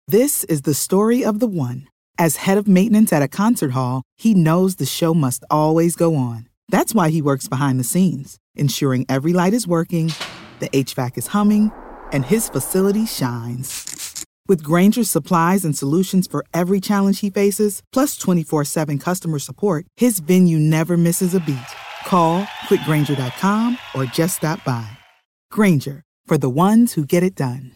This is the story of the one. As head of maintenance at a concert hall, he knows the show must always go on. That's why he works behind the scenes, ensuring every light is working, the HVAC is humming, and his facility shines. With Grainger's supplies and solutions for every challenge he faces, plus 24/7 customer support, his venue never misses a beat. Call quickgrainger.com or just stop by. Grainger, for the ones who get it done.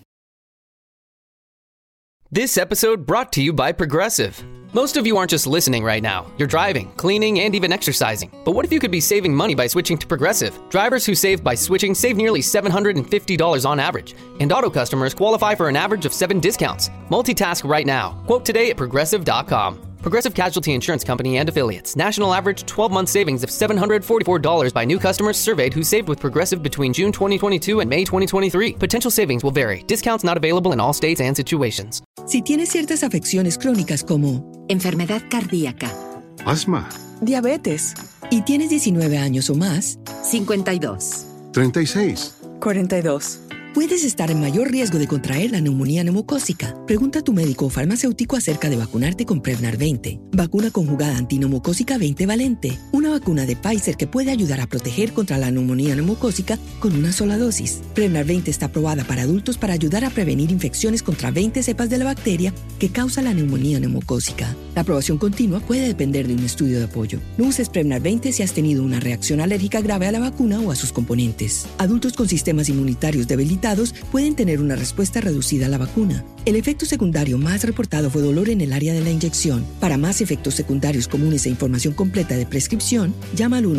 This episode brought to you by Progressive. Most of you aren't just listening right now. You're driving, cleaning, and even exercising. But what if you could be saving money by switching to Progressive? Drivers who save by switching save nearly $750 on average. And auto customers qualify for an average of 7 discounts. Multitask right now. Quote today at Progressive.com. Progressive Casualty Insurance Company and Affiliates. National average 12-month savings of $744 by new customers surveyed who saved with Progressive between June 2022 and May 2023. Potential savings will vary. Discounts not available in all states and situations. Si tienes ciertas afecciones crónicas como enfermedad cardíaca, asma, diabetes, y tienes 19 años o más, 52, 36, 42. Puedes estar en mayor riesgo de contraer la neumonía neumocócica. Pregunta a tu médico o farmacéutico acerca de vacunarte con Prevnar 20. Vacuna conjugada antineumocócica 20 valente. Una vacuna de Pfizer que puede ayudar a proteger contra la neumonía neumocócica con una sola dosis. Prevnar 20 está aprobada para adultos para ayudar a prevenir infecciones contra 20 cepas de la bacteria que causa la neumonía neumocócica. La aprobación continua puede depender de un estudio de apoyo. No uses Prevnar 20 si has tenido una reacción alérgica grave a la vacuna o a sus componentes. Adultos con sistemas inmunitarios debilitados pueden tener una respuesta reducida a la vacuna. El efecto secundario más reportado fue dolor en el área de la inyección. Para más efectos secundarios comunes e información completa de prescripción, llama al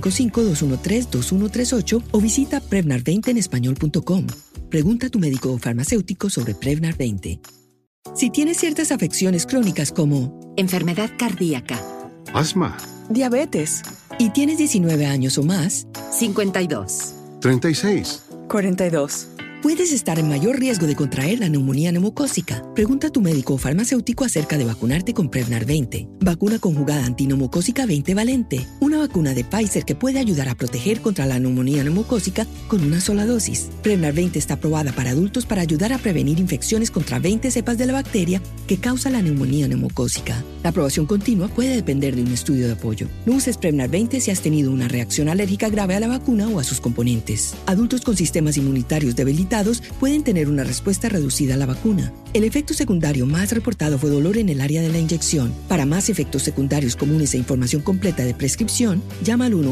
1-855-213-2138 o visita Prevnar20enespañol.com. Pregunta a tu médico o farmacéutico sobre Prevnar 20. Si tienes ciertas afecciones crónicas como enfermedad cardíaca, asma, diabetes, y tienes 19 años o más, 52, 36, 42. Puedes estar en mayor riesgo de contraer la neumonía neumocócica. Pregunta a tu médico o farmacéutico acerca de vacunarte con Prevnar 20. Vacuna conjugada antineumocócica 20 valente. Una vacuna de Pfizer que puede ayudar a proteger contra la neumonía neumocócica con una sola dosis. Prevnar 20 está aprobada para adultos para ayudar a prevenir infecciones contra 20 cepas de la bacteria que causa la neumonía neumocócica. La aprobación continua puede depender de un estudio de apoyo. No uses Prevnar 20 si has tenido una reacción alérgica grave a la vacuna o a sus componentes. Adultos con sistemas inmunitarios debilitados pueden tener una respuesta reducida a la vacuna. El efecto secundario más reportado fue dolor en el área de la inyección. Para más efectos secundarios comunes e información completa de prescripción, llama al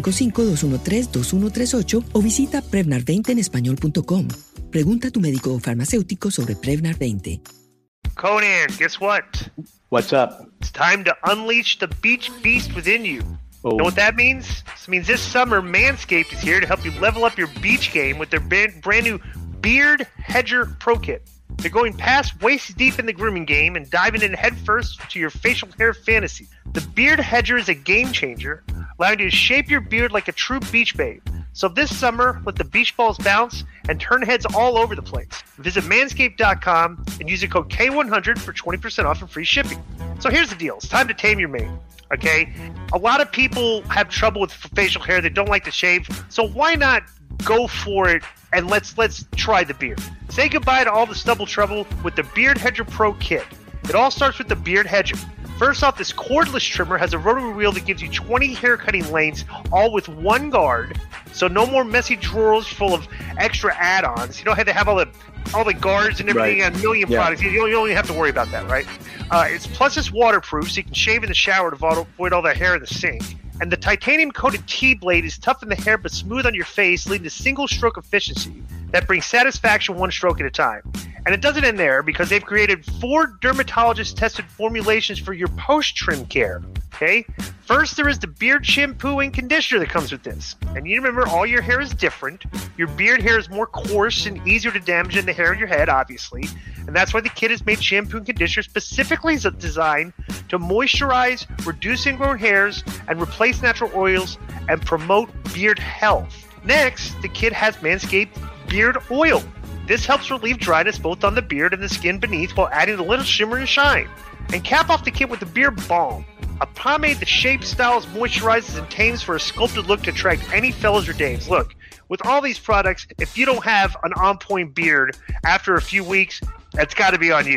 1-855-213-2138 o visita Prevnar20enespañol.com. Pregunta a tu médico o farmacéutico sobre Prevnar 20. Conan, guess what? What's up? It's time to unleash the beach beast within you. Oh. Know what that means? It means this summer, Manscaped is here to help you level up your beach game with their brand new Beard Hedger Pro Kit. They're going past waist deep in the grooming game and diving in headfirst to your facial hair fantasy. The Beard Hedger is a game changer, allowing you to shape your beard like a true beach babe. So this summer, let the beach balls bounce and turn heads all over the place. Visit manscaped.com and use the code K100 for 20% off and free shipping. So here's the deal. It's time to tame your mane. Okay? A lot of people have trouble with facial hair. They don't like to shave. So why not go for it and let's try the beard. Say goodbye to all the stubble trouble with the Beard Hedger Pro Kit. It all starts with the Beard Hedger. First off, this cordless trimmer has a rotary wheel that gives you 20 hair cutting lengths, all with one guard. So no more messy drawers full of extra add-ons. You know how they have all the guards and everything on a million products. You don't even have to worry about that, right? It's waterproof, so you can shave in the shower to avoid all that hair in the sink. And the titanium-coated T-blade is tough in the hair but smooth on your face, leading to single-stroke efficiency that brings satisfaction one stroke at a time. And it doesn't end there, because they've created 4 dermatologist-tested formulations for your post-trim care. Okay? First, there is the beard shampoo and conditioner that comes with this. And you remember, all your hair is different. Your beard hair is more coarse and easier to damage than the hair on your head, obviously. And that's why the kit has made shampoo and conditioner specifically designed to moisturize, reduce ingrown hairs, and replace natural oils and promote beard health. Next, the kit has Manscaped Beard Oil. This helps relieve dryness both on the beard and the skin beneath while adding a little shimmer and shine. And cap off the kit with the Beard Balm, a pomade that shapes, styles, moisturizes, and tames for a sculpted look to attract any fellas or dames. Look, with all these products, if you don't have an on-point beard after a few weeks, that's got to be on you.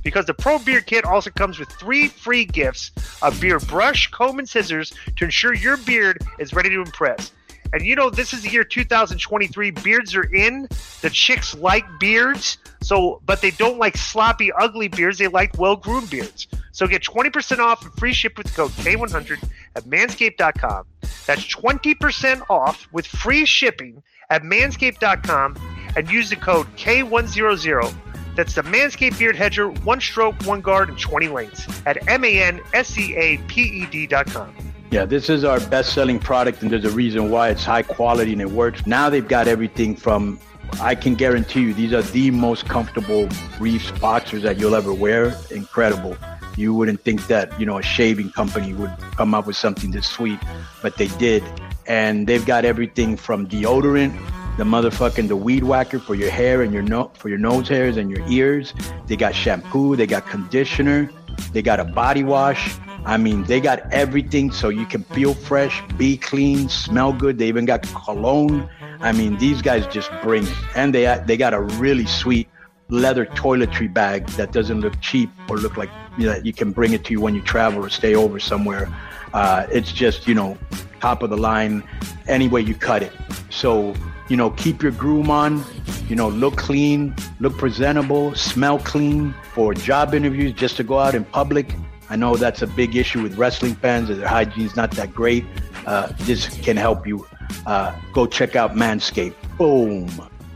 because the Pro Beard Kit also comes with 3 free gifts: a beard brush, comb, and scissors to ensure your beard is ready to impress. And you know, this is the year 2023. Beards are in. The chicks like beards, but they don't like sloppy, ugly beards. They like well-groomed beards. So get 20% off and free ship with the code K100 at manscaped.com. That's 20% off with free shipping at manscaped.com and use the code K100. That's the Manscaped Beard Hedger, 1 stroke, 1 guard, and 20 lengths at manscaped.com. Yeah, this is our best-selling product, and there's a reason why. It's high quality and it works. Now they've got everything from, I can guarantee you, these are the most comfortable briefs, boxers that you'll ever wear. Incredible. You wouldn't think that, a shaving company would come up with something this sweet, but they did. And they've got everything from deodorant, the weed whacker for your hair and for your nose hairs and your ears. They got shampoo, they got conditioner, they got a body wash. I mean, they got everything so you can feel fresh, be clean, smell good. They even got cologne. I mean, these guys just bring it. And they got a really sweet leather toiletry bag that doesn't look cheap or look like you can bring it to you when you travel or stay over somewhere. It's just, top of the line any way you cut it. So, keep your groom on, look clean, look presentable, smell clean for job interviews, just to go out in public. I know that's a big issue with wrestling fans, that their hygiene's not that great. This can help you. Go check out Manscaped. Boom.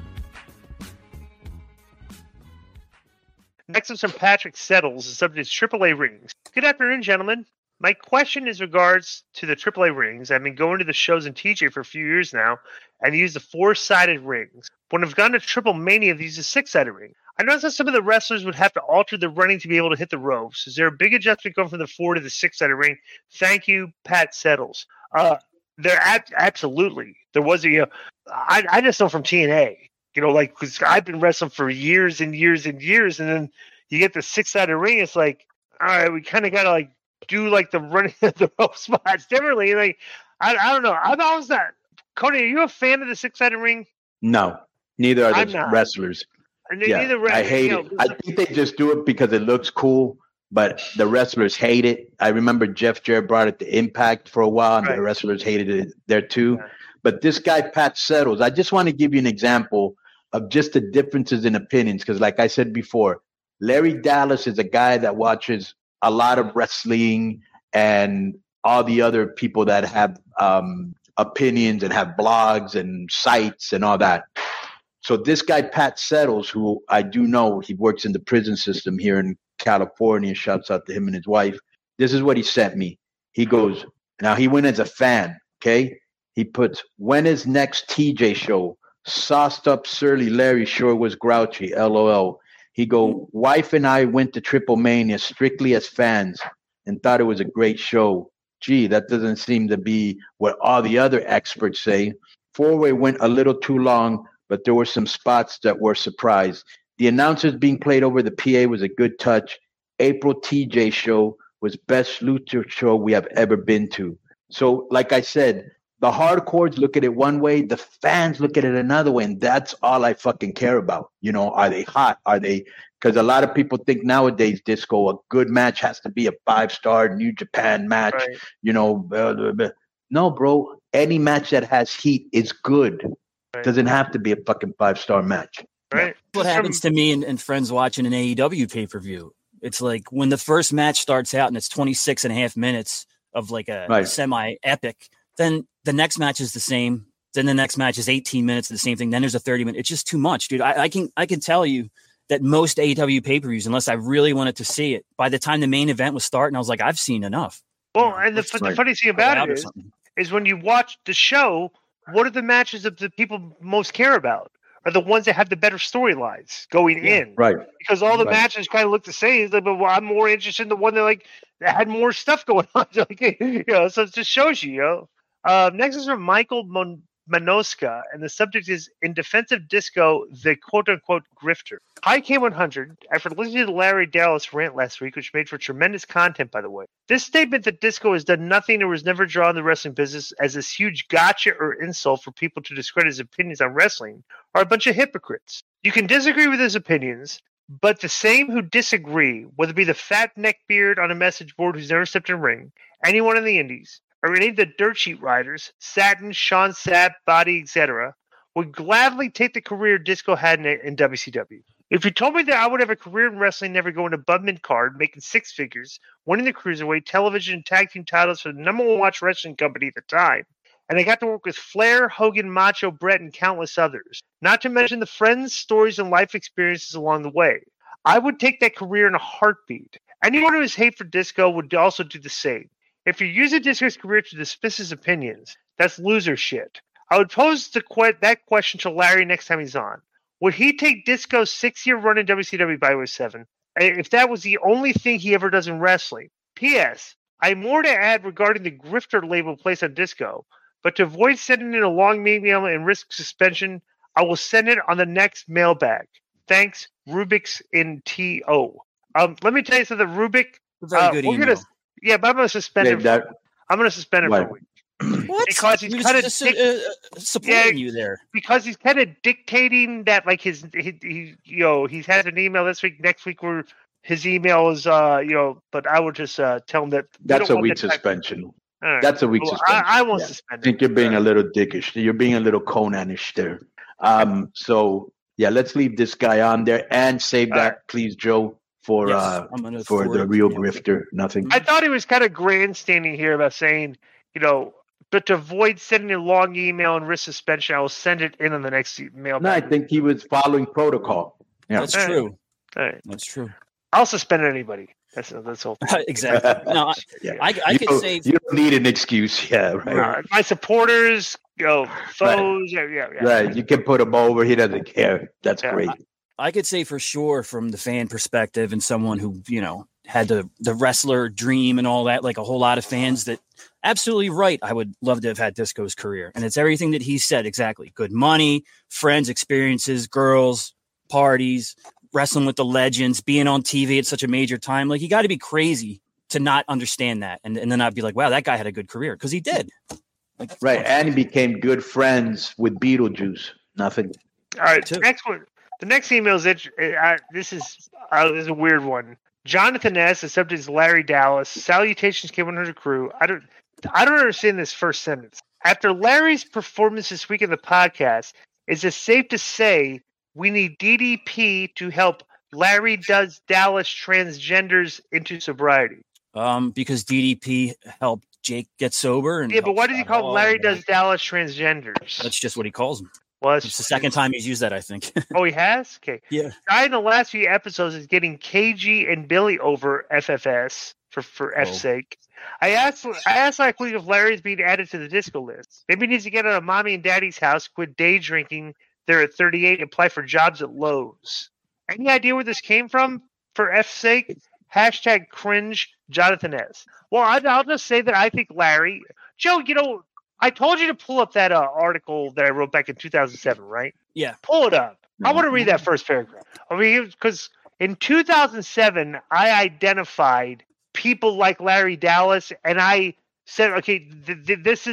Next is from Patrick Settles. The subject is AAA rings. Good afternoon, gentlemen. My question is regards to the AAA rings. I've been going to the shows in TJ for a few years now, and use the 4-sided rings. When I've gone to Triple Mania, these are 6-sided rings. I noticed that some of the wrestlers would have to alter their running to be able to hit the ropes. Is there a big adjustment going from the 4 to the 6-sided ring? Thank you, Pat Settles. Absolutely. There was I just know from TNA, because I've been wrestling for years and years and years, and then you get the 6-sided ring. It's like, all right, we kind of got to do the running of the rope spots differently. I don't know. I've always not. Cody, are you a fan of the 6-sided ring? No, neither are the wrestlers. Yeah, I hate it. I think they just do it because it looks cool, but the wrestlers hate it. I remember Jeff Jarrett brought it to Impact for a while, and the wrestlers hated it there too. Yeah. But this guy, Pat Settles, I just want to give you an example of just the differences in opinions, because like I said before, Larry Dallas is a guy that watches a lot of wrestling and all the other people that have opinions and have blogs and sites and all that. So this guy, Pat Settles, who I do know, he works in the prison system here in California. Shouts out to him and his wife. This is what he sent me. He goes, now he went as a fan, okay? He puts, when is next TJ show? Sauced up surly Larry sure was grouchy, LOL. He go, wife and I went to Triple Mania strictly as fans and thought it was a great show. Gee, that doesn't seem to be what all the other experts say. 4-way went a little too long, but there were some spots that were surprised. The announcers being played over the PA was a good touch. April TJ show was best lucha show we have ever been to. So, like I said, the hardcores look at it one way, the fans look at it another way, and that's all I fucking care about. Are they hot? Are they? Because a lot of people think nowadays, Disco, a good match has to be a 5-star New Japan match. Right. No, bro. Any match that has heat is good. Right. Doesn't have to be a fucking 5-star match. Right. What happens to me and friends watching an AEW pay-per-view? It's like when the first match starts out and it's 26 and a half minutes of a semi-epic, then the next match is the same. Then the next match is 18 minutes of the same thing. Then there's a 30-minute. It's just too much, dude. I can tell you that most AEW pay-per-views, unless I really wanted to see it, by the time the main event was starting, I was like, I've seen enough. Well, and the funny thing about it is when you watch the show, what are the matches that the people most care about? Are the ones that have the better storylines going in. Right. Because all the matches kind of look the same. It's like, but I'm more interested in the one that had more stuff going on. So it just shows you, Next is from Michael Manoska, and the subject is in defense of Disco, the quote-unquote grifter. Hi, K100. After listening to Larry Dallas rant last week, which made for tremendous content, by the way, this statement that Disco has done nothing or was never drawn in the wrestling business as this huge gotcha or insult for people to discredit his opinions on wrestling are a bunch of hypocrites. You can disagree with his opinions, but the same who disagree, whether it be the fat neckbeard on a message board who's never stepped in a ring, anyone in the indies, or any of the dirt sheet riders, Satin, Sean Sapp, Body, etc., would gladly take the career Disco had in WCW. If you told me that I would have a career in wrestling, never going above mid-card, making six figures, winning the Cruiserweight, television, and tag team titles for the number one watch wrestling company at the time, and I got to work with Flair, Hogan, Macho, Brett, and countless others, not to mention the friends, stories, and life experiences along the way, I would take that career in a heartbeat. Anyone who has hate for Disco would also do the same. If you use a Disco's career to dismiss his opinions, that's loser shit. I would pose that question to Larry next time he's on. Would he take Disco's 6-year run in WCW by 07 if that was the only thing he ever does in wrestling? P.S. I have more to add regarding the grifter label placed on Disco, but to avoid sending in a long email and risk suspension, I will send it on the next mailbag. Thanks, Rubik's in T.O. Let me tell you something, Rubik. Very good email. But I'm going to suspend him. I'm going to suspend him for a week. What? Because he's kind of supporting you there. Because he's kind of dictating that, like he's had an email this week, next week where his email is, But I would just tell him that that's a week suspension. Right. That's a week suspension. I won't suspend him. I think you're being a little dickish. You're being a little Conanish there. So let's leave this guy on there and save that, please, Joe. For the real grifter, nothing. I thought he was kind of grandstanding here about saying, but to avoid sending a long email and risk suspension, I will send it in on the next mail. No, I think he was following protocol. Yeah. That's true. All right. That's true. I'll suspend anybody. That's all. Exactly. No, I could say you don't need an excuse. Yeah, right. My supporters, foes. Right. Yeah. Right. You can put him over. He doesn't care. That's great. I could say for sure from the fan perspective and someone who, had the wrestler dream and all that, like a whole lot of fans, that absolutely right. I would love to have had Disco's career. And it's everything that he said. Exactly. Good money, friends, experiences, girls, parties, wrestling with the legends, being on TV at such a major time. Like, you got to be crazy to not understand that. And then I'd be like, wow, that guy had a good career, because he did. Right. And he became good friends with Beetlejuice. Nothing. All right. Next one. The next email is this is a weird one. Jonathan S. accepted as Larry Dallas. Salutations, K100 crew. I don't understand this first sentence. After Larry's performance this week in the podcast, is it safe to say we need DDP to help Larry Does Dallas transgenders into sobriety? Because DDP helped Jake get sober. But why does he call Larry Does Dallas transgenders? That's just what he calls them. Well, it's the second time he's used that, I think. Oh, he has? Okay. Yeah. Guy in the last few episodes is getting KG and Billy over FFS for F's sake. I asked last week if Larry's being added to the Disco list. Maybe he needs to get out of mommy and daddy's house, quit day drinking there at 38, and apply for jobs at Lowe's. Any idea where this came from? For F's sake? # cringe Jonathan S. Well, I'll just say that I think Larry... Joe, I told you to pull up that article that I wrote back in 2007, right? Yeah. Pull it up. I want to read that first paragraph. I mean, because in 2007, I identified people like Larry Dallas, and I said, okay, this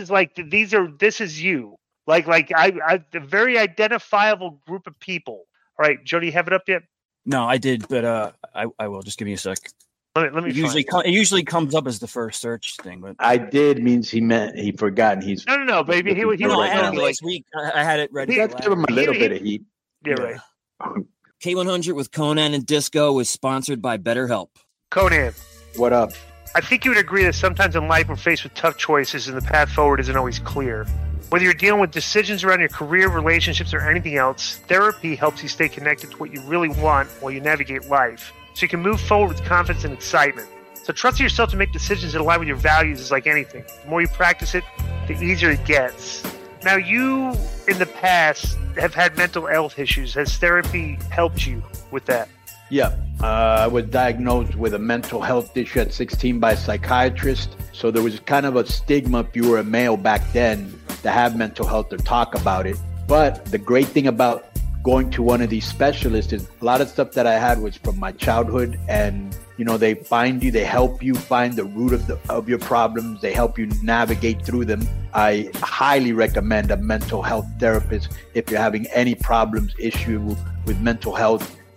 is you. Like I a very identifiable group of people. All right, Joe, do you have it up yet? No, I did, but I will. Just give me a sec. Let me. It usually comes up as the first search thing, but I did means he forgot. And he's no, baby. He I had it last week. I had it ready. Let's give him a little bit of heat. Yeah, right. K100 with Conan and Disco is sponsored by BetterHelp. Conan, what up? I think you would agree that sometimes in life we're faced with tough choices, and the path forward isn't always clear. Whether you're dealing with decisions around your career, relationships, or anything else, therapy helps you stay connected to what you really want while you navigate life, so you can move forward with confidence and excitement. So trust yourself to make decisions that align with your values is like anything. The more you practice it, the easier it gets. Now, you, in the past, have had mental health issues. Has therapy helped you with that? Yeah. I was diagnosed with a mental health issue at 16 by a psychiatrist. So there was kind of a stigma if you were a male back then to have mental health or talk about it. But the great thing about going to one of these specialists is a lot of stuff that I had was from my childhood, and they find you, they help you find the root of your problems, they help you navigate through them. I highly recommend a mental health therapist if you're having any problems, issue with mental health.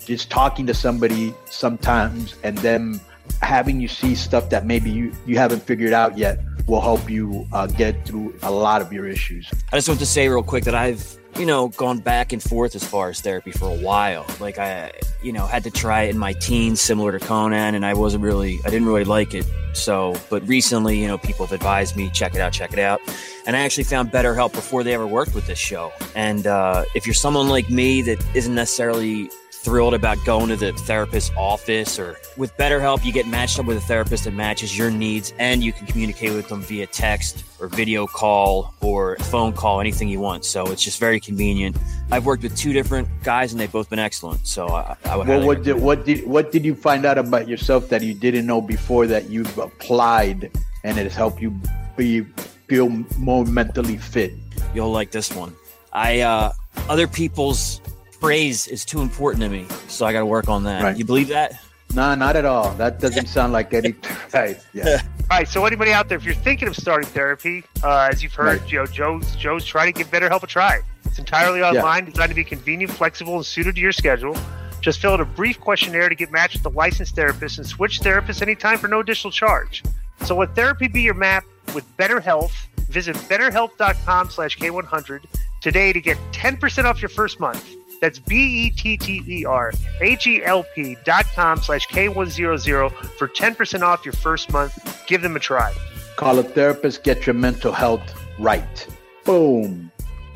just talking to somebody sometimes and them having you see stuff that maybe you haven't figured out yet will help you get through a lot of your issues. I just want to say real quick that I've, gone back and forth as far as therapy for a while. Like I, had to try it in my teens, similar to Conan, and I didn't really like it. So, but recently, people have advised me, check it out. And I actually found BetterHelp before they ever worked with this show. And if you're someone like me that isn't necessarily thrilled about going to the therapist's office, or with BetterHelp, you get matched up with a therapist that matches your needs, and you can communicate with them via text or video call or phone call, anything you want. So it's just very convenient. I've worked with 2 different guys and they've both been excellent. So I would. Well, what did you find out about yourself that you didn't know before that you've applied and it has helped you feel more mentally fit? You'll like this one. Other people's praise is too important to me, so I got to work on that. Right. You believe that? No, not at all. That doesn't sound like any. Right. Yeah. All right. So anybody out there, if you're thinking of starting therapy, as you've heard, right, Joe's trying to give BetterHelp a try. It's entirely online, designed to be convenient, flexible, and suited to your schedule. Just fill out a brief questionnaire to get matched with a licensed therapist and switch therapists anytime for no additional charge. So let therapy be your map with BetterHelp. Visit BetterHelp.com/K100 today to get 10% off your first month. That's BetterHelp.com/K100 for 10% off your first month. Give them a try. Call a therapist, get your mental health right. Boom.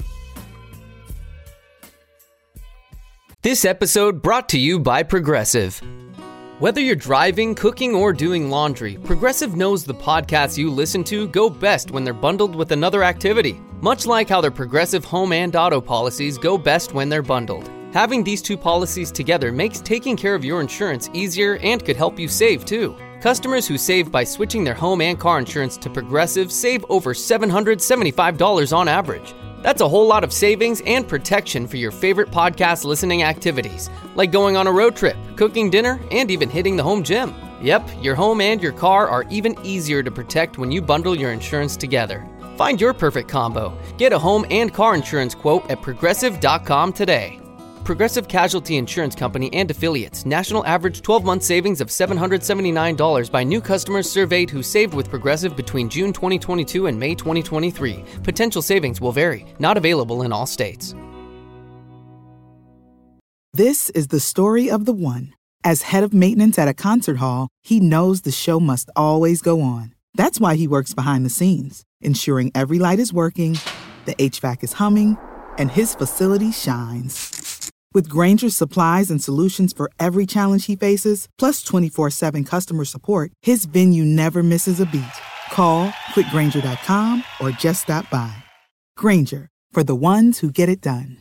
This episode brought to you by Progressive. Whether you're driving, cooking, or doing laundry, Progressive knows the podcasts you listen to go best when they're bundled with another activity. Much like how their Progressive home and auto policies go best when they're bundled. Having these 2 policies together makes taking care of your insurance easier and could help you save too. Customers who save by switching their home and car insurance to Progressive save over $775 on average. That's a whole lot of savings and protection for your favorite podcast listening activities, like going on a road trip, cooking dinner, and even hitting the home gym. Yep, your home and your car are even easier to protect when you bundle your insurance together. Find your perfect combo. Get a home and car insurance quote at Progressive.com today. Progressive Casualty Insurance Company and Affiliates. National average 12-month savings of $779 by new customers surveyed who saved with Progressive between June 2022 and May 2023. Potential savings will vary. Not available in all states. This is the story of the one. As head of maintenance at a concert hall, he knows the show must always go on. That's why he works behind the scenes, ensuring every light is working, the HVAC is humming, and his facility shines. With Grainger's supplies and solutions for every challenge he faces, plus 24/7 customer support, his venue never misses a beat. Call quickgrainger.com or just stop by. Grainger, for the ones who get it done.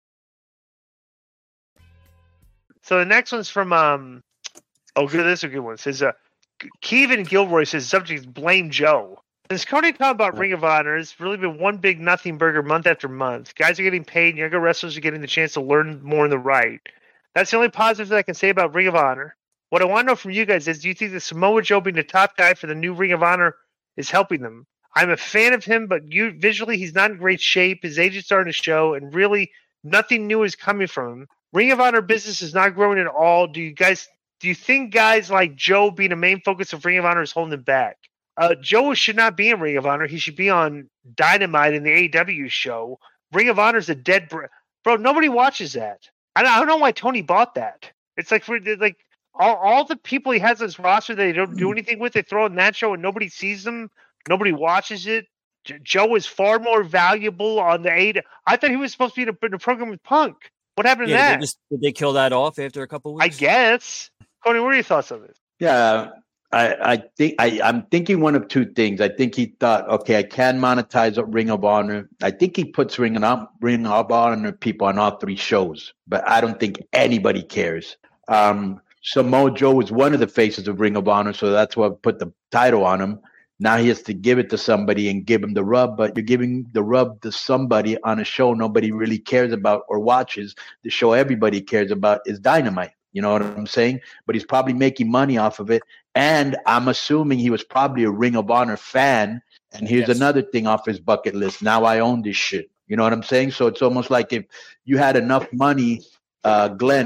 So the next one's from this is a good one. It says Kevin Gilroy says subject is blame Joe. Since Cody talked about Ring of Honor, it's really been one big nothing burger month after month. Guys are getting paid, and younger wrestlers are getting the chance to learn more in the right. That's the only positive that I can say about Ring of Honor. What I want to know from you guys is, do you think that Samoa Joe being the top guy for the new Ring of Honor is helping them? I'm a fan of him, but visually he's not in great shape. His age is starting to show, and really nothing new is coming from him. Ring of Honor business is not growing at all. Do you think guys like Joe being a main focus of Ring of Honor is holding him back? Joe should not be in Ring of Honor. He should be on Dynamite in the AEW show. Ring of Honor is a dead bro. Nobody watches that. I don't know why Tony bought that. It's like all the people he has on his roster that they don't do anything with. They throw in that show and nobody sees them. Nobody watches it. Joe is far more valuable on the AEW. I thought he was supposed to be in a program with Punk. What happened to that? Did they kill that off after a couple of weeks? I guess. Cody, what are your thoughts on this? Yeah. I think I'm thinking one of 2 things. I think he thought, okay, I can monetize a Ring of Honor. I think he puts Ring of Honor people on all 3 shows, but I don't think anybody cares. Samoa Joe was one of the faces of Ring of Honor, so that's why I put the title on him. Now he has to give it to somebody and give him the rub, but you're giving the rub to somebody on a show nobody really cares about or watches. The show everybody cares about is Dynamite. You know what I'm saying? But he's probably making money off of it. And I'm assuming he was probably a Ring of Honor fan. And here's another thing off his bucket list. Now I own this shit. You know what I'm saying? So it's almost like if you had enough money, Glenn,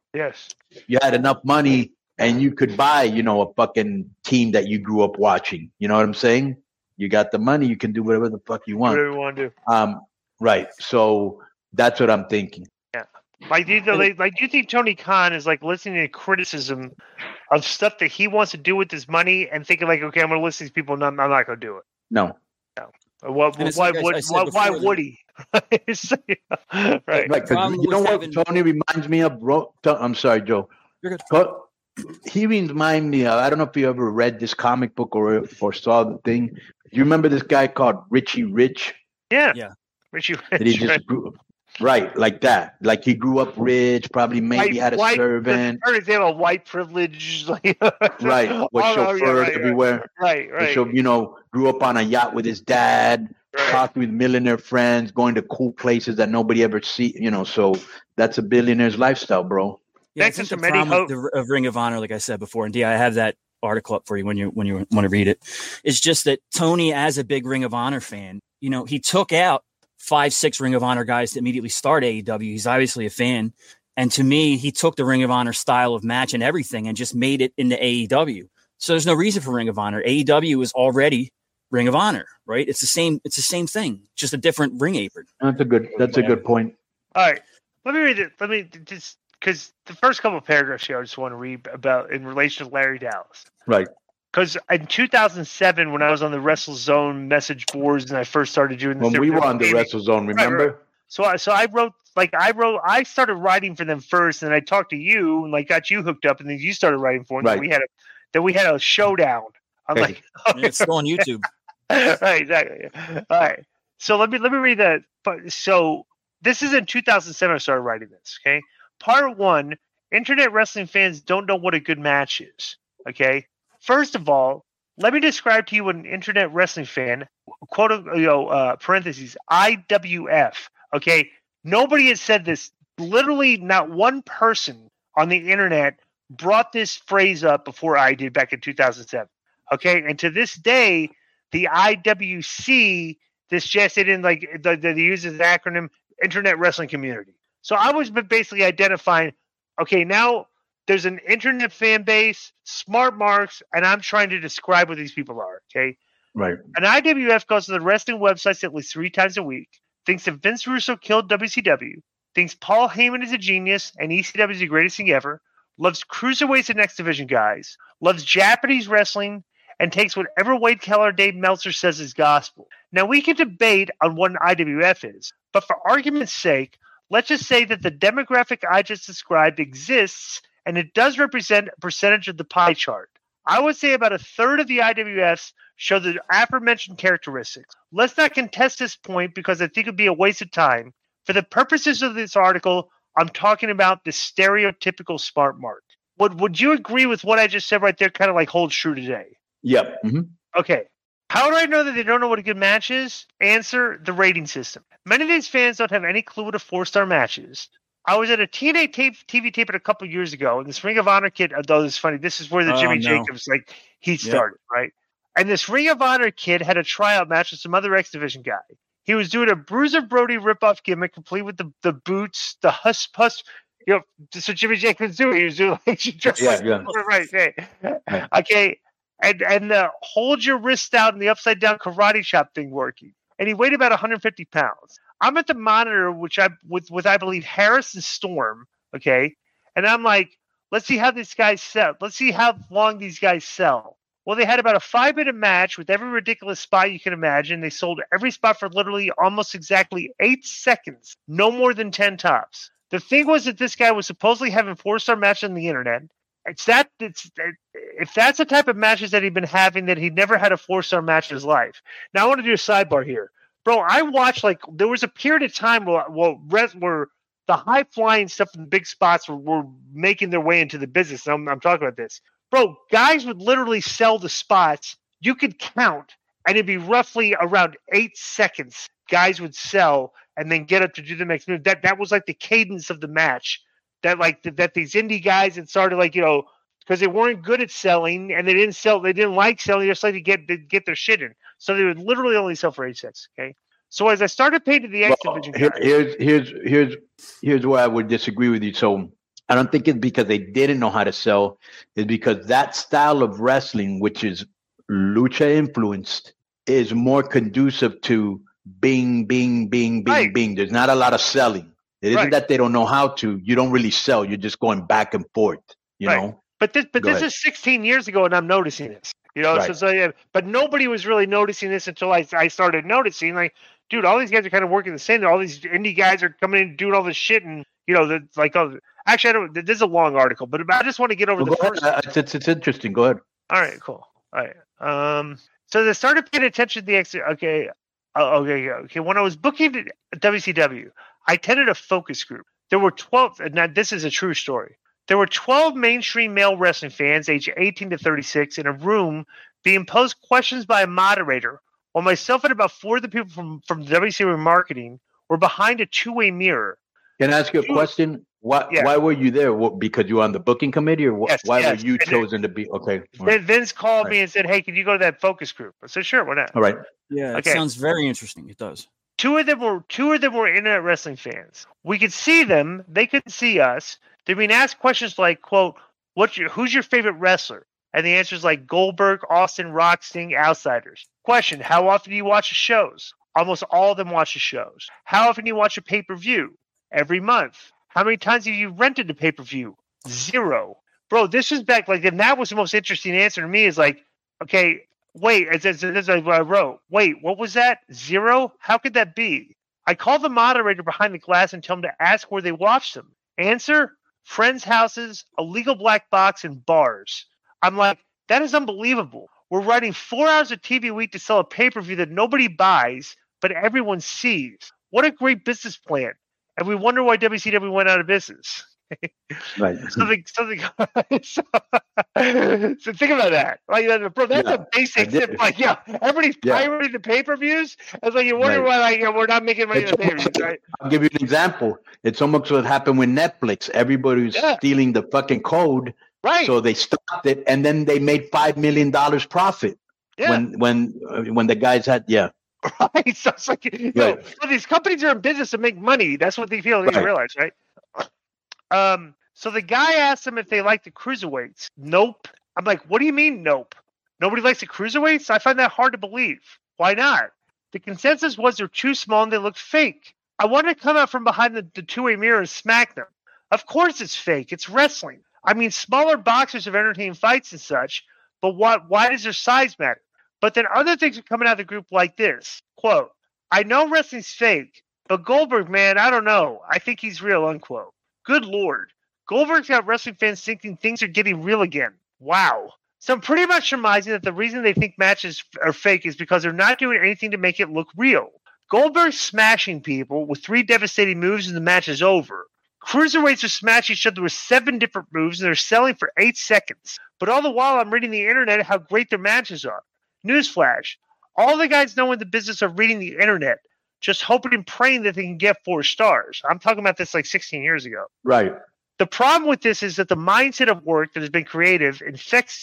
Yes. You had enough money and you could buy, a fucking team that you grew up watching. You know what I'm saying? You got the money, you can do whatever the fuck you want. Whatever you want to do. Right. So that's what I'm thinking. Yeah. Do you think Tony Khan is like listening to criticism of stuff that he wants to do with his money and thinking like, okay, I'm going to listen to these people and I'm not going to do it? No. Why would he? Right. You know what Tony reminds me of, bro? I'm sorry, Joe. You're good. He reminds me of, I don't know if you ever read this comic book or saw the thing. Do you remember this guy called Richie Rich? Yeah. Richie Rich. That he just grew, right, like that. Like he grew up rich, probably maybe had a servant. They have a white privilege. Right. Was chauffeured everywhere. Right. Grew up on a yacht with his dad. Right. Talking with millionaire friends, going to cool places that nobody ever see. So that's a billionaire's lifestyle, bro. Yeah, I think the problem of Ring of Honor, like I said before, and I have that article up for you when you want to read it. It's just that Tony, as a big Ring of Honor fan, he took out 5-6 Ring of Honor guys to immediately start AEW. He's obviously a fan, and to me, he took the Ring of Honor style of match and everything and just made it into AEW. So there's no reason for Ring of Honor. AEW is already Ring of Honor, right? It's the same thing, just a different ring apron. That's a good point. All right, let me read it. Let me just. Because the first couple of paragraphs here, I just want to read about in relation to Larry Dallas. Right. Because in 2007, when I was on the WrestleZone message boards and I first started doing this, when we were on the WrestleZone, remember? Right. So I started writing for them first, and I talked to you and got you hooked up, and then you started writing for them. Right. Then we had a showdown. I'm like, it's still on YouTube. Right, exactly. All right. So let me read that. So this is in 2007. I started writing this. Okay. Part 1, internet wrestling fans don't know what a good match is. Okay. First of all, let me describe to you what an internet wrestling fan, quote, parentheses, IWF. Okay. Nobody has said this. Literally not one person on the internet brought this phrase up before I did back in 2007. Okay. And to this day, the IWC, they use as an acronym, Internet Wrestling Community. So I was basically identifying, okay, now there's an internet fan base, smart marks, and I'm trying to describe what these people are, okay? Right. An IWF goes to the wrestling websites at least 3 times a week, thinks that Vince Russo killed WCW, thinks Paul Heyman is a genius and ECW is the greatest thing ever, loves cruiserweights and X Division guys, loves Japanese wrestling, and takes whatever Wade Keller or Dave Meltzer says is gospel. Now, we can debate on what an IWF is, but for argument's sake, let's just say that the demographic I just described exists, and it does represent a percentage of the pie chart. I would say about a third of the IWFs show the aforementioned characteristics. Let's not contest this point because I think it would be a waste of time. For the purposes of this article, I'm talking about the stereotypical smart mark. Would you agree with what I just said right there, kind of holds true today? Yep. Mm-hmm. Okay. How do I know that they don't know what a good match is? Answer, the rating system. Many of these fans don't have any clue what a 4-star match is. I was at a TNA TV tape a couple of years ago, and this Ring of Honor kid, although it's funny, this is where the Jimmy Jacobs, he started, right? And this Ring of Honor kid had a tryout match with some other X Division guy. He was doing a Bruiser Brody ripoff gimmick, complete with the boots, the husk, just what Jimmy Jacobs doing. He was doing right. Okay. And the hold your wrist out and the upside down karate chop thing working. And he weighed about 150 pounds. I'm at the monitor, with I believe Harris and Storm. Okay. And I'm like, let's see how these guys sell. Let's see how long these guys sell. Well, they had about a 5-minute match with every ridiculous spot you can imagine. They sold every spot for literally almost exactly 8 seconds, no more than 10 tops. The thing was that this guy was supposedly having 4-star matches on the internet. If that's the type of matches that he'd been having, that he'd never had a 4-star match in his life. Now I want to do a sidebar here, bro. I watched there was a period of time where the high flying stuff in the big spots were making their way into the business. I'm talking about this, bro. Guys would literally sell the spots. You could count, and it'd be roughly around 8 seconds. Guys would sell and then get up to do the next move. That was like the cadence of the match. That these indie guys had started because they weren't good at selling and they didn't like selling, they just like to get their shit in. So they would literally only sell for 8 cents. Okay. So as I started paying to the X Division guys, here's where I would disagree with you. So I don't think it's because they didn't know how to sell. It's because that style of wrestling, which is lucha influenced, is more conducive to bing, bing, bing, bing, right. bing. There's not a lot of selling. It isn't that they don't know how to. You don't really sell. You're just going back and forth, you know? But this is 16 years ago, and I'm noticing this. You know, but nobody was really noticing this until I started noticing. Like, dude, all these guys are kind of working the same. All these indie guys are coming in and doing all this shit, and you know, actually, I don't. This is a long article, but I just want to get over the first. It's interesting. Go ahead. All right, cool. All right. So they started paying attention to the okay. When I was booking WCW, I attended a focus group. There were 12. Now, this is a true story. There were 12 mainstream male wrestling fans aged 18 to 36 in a room being posed questions by a moderator, while myself and about 4 of the people from WCW marketing were behind a two-way mirror. Can I ask you a question? Why were you there? Because you were on the booking committee, or why were you chosen to be? Okay. Vince called me and said, "Hey, can you go to that focus group?" I said, "Sure, why not?" All right. Yeah, it sounds very interesting. It does. Two of them were internet wrestling fans. We could see them; they couldn't see us. They're being asked questions like, "Quote, who's your favorite wrestler?" And the answer is like Goldberg, Austin, Rock, Sting, Outsiders. Question: how often do you watch the shows? Almost all of them watch the shows. How often do you watch a pay-per-view? Every month. How many times have you rented a pay-per-view? 0. Bro, this is back, like, and that was the most interesting answer to me is like, okay, wait, this is what I wrote. Wait, what was that? 0? How could that be? I called the moderator behind the glass and tell him to ask where they watched them. Answer, friends' houses, a legal black box, and bars. I'm like, that is unbelievable. We're writing 4 hours of TV a week to sell a pay-per-view that nobody buys, but everyone sees. What a great business plan. And we wonder why WCW went out of business. Right. something. So think about that. Like, bro, that's a basic tip. Like, everybody's pirating the pay-per-views. I was like, you wonder why we're not making money on the pay-per-views, right? I'll give you an example. It's almost what happened with Netflix. Everybody's stealing the fucking code. Right. So they stopped it, and then they made $5 million profit. Yeah. When the guys had Right. So it's like, these companies are in business to make money. That's what they feel. They realize, right? So the guy asked them if they like the cruiserweights. Nope. I'm like, what do you mean, nope? Nobody likes the cruiserweights? I find that hard to believe. Why not? The consensus was they're too small and they looked fake. I wanted to come out from behind the two-way mirror and smack them. Of course it's fake. It's wrestling. I mean, smaller boxers have entertained fights and such, but why does their size matter? But then other things are coming out of the group like this. Quote, I know wrestling's fake, but Goldberg, man, I don't know. I think he's real, unquote. Good Lord. Goldberg's got wrestling fans thinking things are getting real again. Wow. So I'm pretty much surmising that the reason they think matches are fake is because they're not doing anything to make it look real. Goldberg's smashing people with 3 devastating moves and the match is over. Cruiserweights are smashing each other with 7 different moves and they're selling for 8 seconds. But all the while I'm reading the internet how great their matches are. Newsflash. All the guys know in the business of reading the internet, just hoping and praying that they can get 4 stars. I'm talking about this like 16 years ago. Right. The problem with this is that the mindset of work that has been creative infects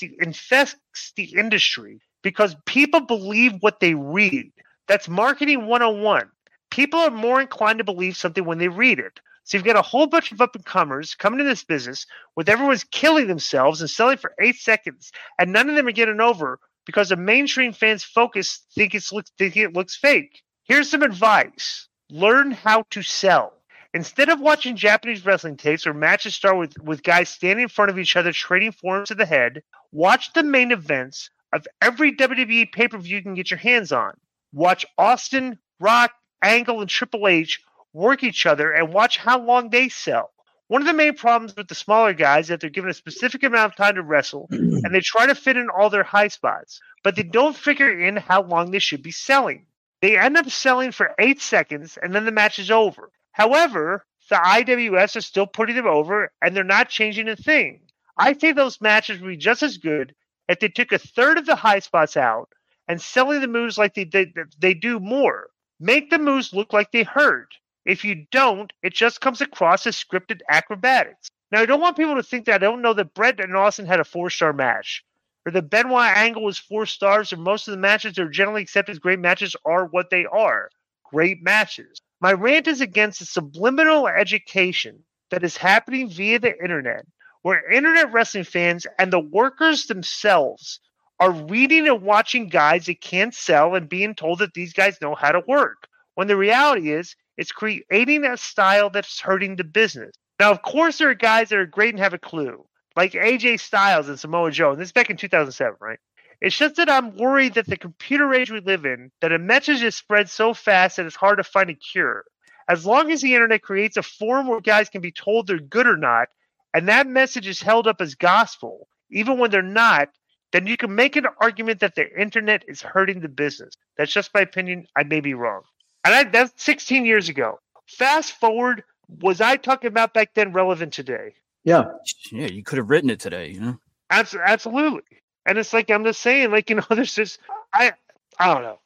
the industry because people believe what they read. That's marketing 101. People are more inclined to believe something when they read it. So you've got a whole bunch of up-and-comers coming into this business with everyone's killing themselves and selling for 8 seconds, and none of them are getting over because the mainstream fans focus think it looks fake. Here's some advice. Learn how to sell. Instead of watching Japanese wrestling tapes where matches start with guys standing in front of each other trading forearms to the head, watch the main events of every WWE pay-per-view you can get your hands on. Watch Austin, Rock, Angle, and Triple H work each other and watch how long they sell. One of the main problems with the smaller guys is that they're given a specific amount of time to wrestle, and they try to fit in all their high spots, but they don't figure in how long they should be selling. They end up selling for 8 seconds, and then the match is over. However, the IWS are still putting them over, and they're not changing a thing. I think those matches would be just as good if they took a third of the high spots out and selling the moves like they do more. Make the moves look like they hurt. If you don't, it just comes across as scripted acrobatics. Now, I don't want people to think that I don't know that Bret and Austin had a 4-star match, or that Benoit Angle was 4 stars, or most of the matches that are generally accepted as great matches are what they are, great matches. My rant is against the subliminal education that is happening via the internet, where internet wrestling fans and the workers themselves are reading and watching guys that can't sell and being told that these guys know how to work, when the reality is it's creating a style that's hurting the business. Now, of course, there are guys that are great and have a clue, like AJ Styles and Samoa Joe. And this is back in 2007, right? It's just that I'm worried that the computer age we live in, that a message is spread so fast that it's hard to find a cure. As long as the internet creates a forum where guys can be told they're good or not, and that message is held up as gospel, even when they're not, then you can make an argument that the internet is hurting the business. That's just my opinion. I may be wrong. And that's 16 years ago. Fast forward, was I talking about back then relevant today? Yeah, you could have written it today, you know? Absolutely. And it's like, I'm just saying, like, you know, there's just, I don't know.